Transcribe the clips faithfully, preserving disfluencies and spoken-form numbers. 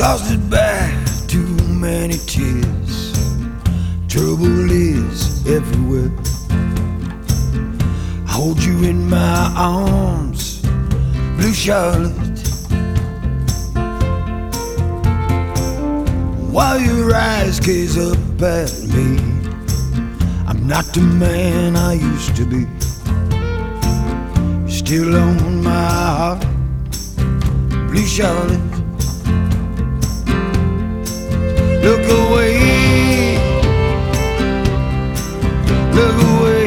exhausted by too many tears. Trouble is everywhere. I hold you in my arms, Blue Charlotte, while your eyes gaze up at me. I'm not the man I used to be. Still on my heart, Blue Charlotte. Look away, look away.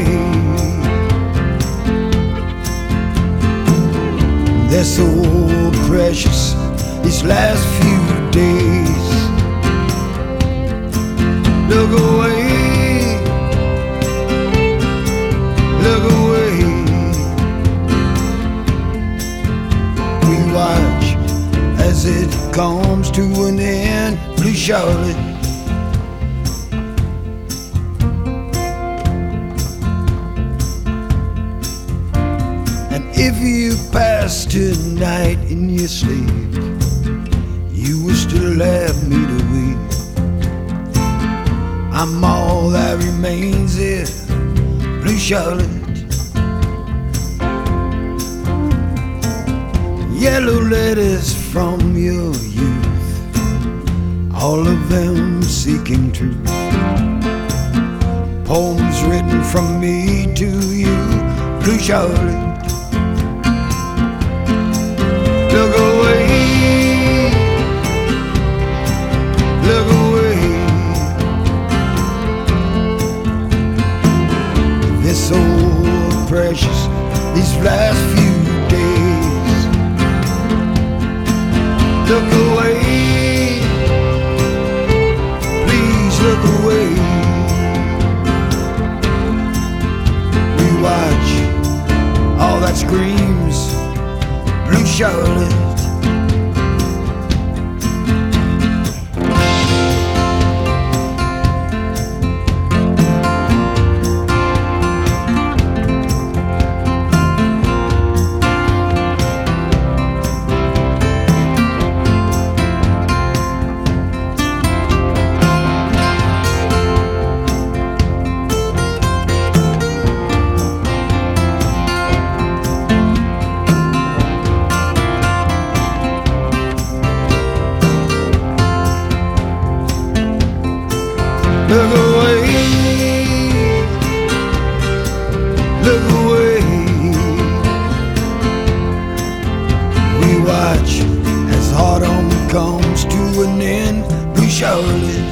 They're so precious these last few days. Look away, look away. We watch as it comes to an end, Blue Charlotte. And if you pass tonight in your sleep, you will still have me to weep. I'm all that remains here, Blue Charlotte. Yellow letters from your youth, all of them seeking truth. Poems written from me to you, Blue Charlotte. Look away, look away. They're so precious these last few days. Look away, please look away. We watch all that screams, Blue Charlotte. Look away, look away. We watch as autumn comes to an end, Blue Charlotte.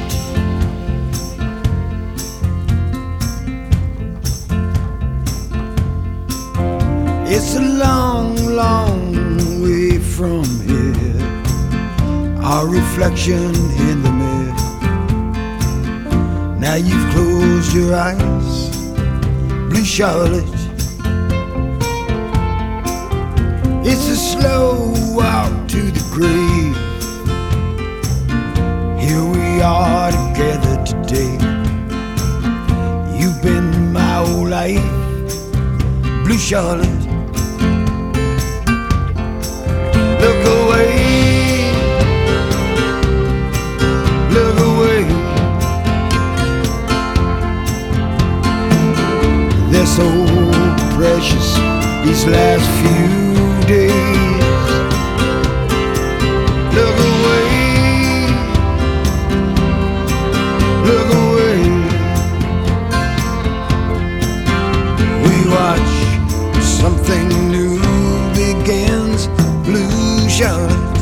It's a long, long way from here, our reflection in the mirror. Now you've closed your eyes, Blue Charlotte. It's a slow walk to the grave. Here we are together today. You've been my whole life, Blue Charlotte. Look away, look away. They're so precious these last few days. Look away, look away. We watch something new begins, Blue Charlotte.